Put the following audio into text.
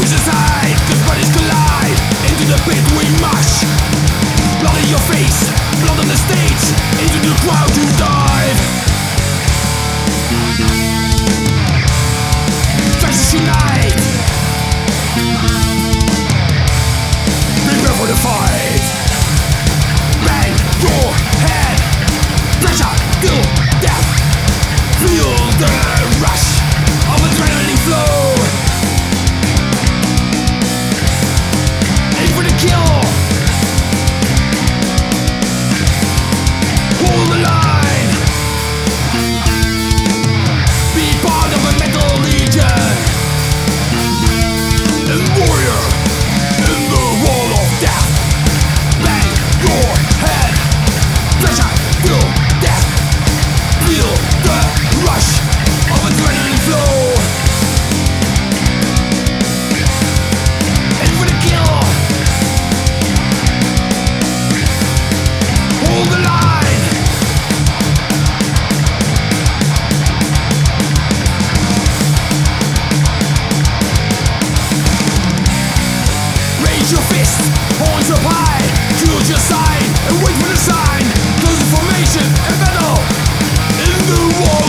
inside, 'cause bodies collide. Into the pit we march. Blood in your face, blood on the stage. Into the crowd you dive. Faces unite. Prepare for the fight. Bang your head. Pressure till death. Feel the rush of adrenaline flow. Aim for the kill. Hold the line. Be part of a metal legion. A warrior in the wall of death. Bang your head. Pressure till death. Feel the rush of adrenaline flow. Aim for the kill. Hold the line. Raise your fist, horns up high. Choose your side and wait for the sign. Close the formation and battle in the war.